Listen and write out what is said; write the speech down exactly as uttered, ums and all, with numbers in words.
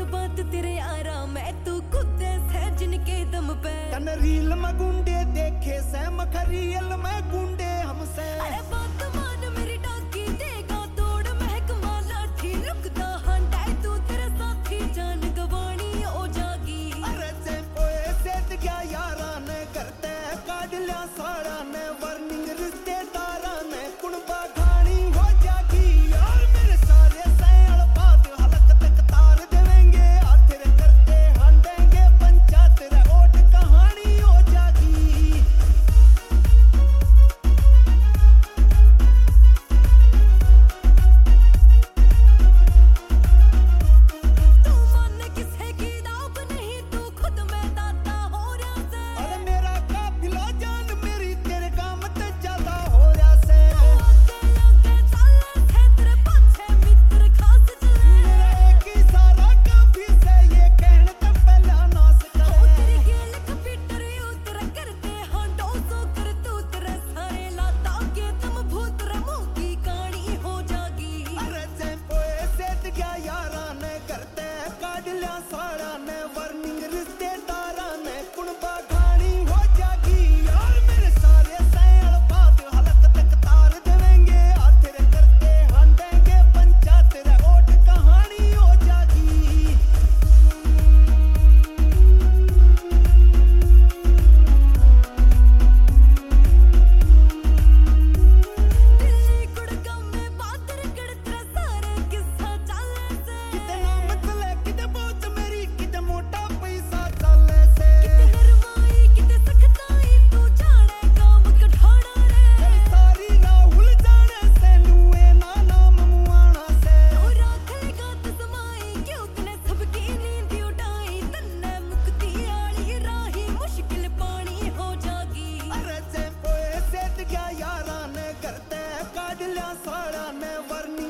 जज्बात तेरे यारा मैं तू खुद है जिनके दम पे तन रील में गुंडे देखे से मखरियल में गुंडे हमसे। अरे बात मान मेरी टाकी देगा तोड़ महक माला ठी रुकदा हंडा तू तेरे साथी जान गवानी ओ जागी। अरे से पोए सेट गया यारा ने करते काट लिया साड़ा ने वार्निंग रिश्तेदारा ने कुणबा घानी हो जागी। यार मेरे सारे सैल बात हलक तक तार देवेंगे आखिर करते हंडेंगे पंचायत रे ओट कहानी हो जागी। तू मान किसे की दाब नहीं तू खुद में दाता हो रहा से। अरे मेरा काफिला जान मेरी तेरे काम ते ज्यादा हो रहा से। आगे आगे चले थे तेरे पाछे मित्र खास चले। मेरा एक ही सारा काफी से ये कहने ते पहला नाश ओ करे। तेरी गेल कंप्यूटर उतर करते हांडो सो कर तू तेरे सारे लाता के तुम भूत रे मुंह की कहानी हो जागी। अरे से पोए सेट गया यारा ने करते काट लिया साड़ा ने वार्निंग रिश्तेदारा ने कुणबा घानी हो जागी। यार मेरे सारे सैल बात हलक तक तार देवेंगे आखिर करते हंडेंगे पंचायत रे ओट कहानी हो जागी। दिल्ली गुड़गांव में बादर गड़ तेरा सारे किस्सा चले से। किते नाम चले किते बहुत मेरी किते मोटा पैसा चले से। किते नरमाई किते सख्ताई तू जाने काम कठाना रे। सारी राहुल जाने से नुए ना नाम मुआना से। ओ राख लेगा तसमाई क्यों तने सबकी नींद उठाई तन्ने मुक्ति आली राही मुश्किल पानी हो जागी। अरे से पोए सेट गया यारा ने करते काट लिया साड़ा ने वार्निंग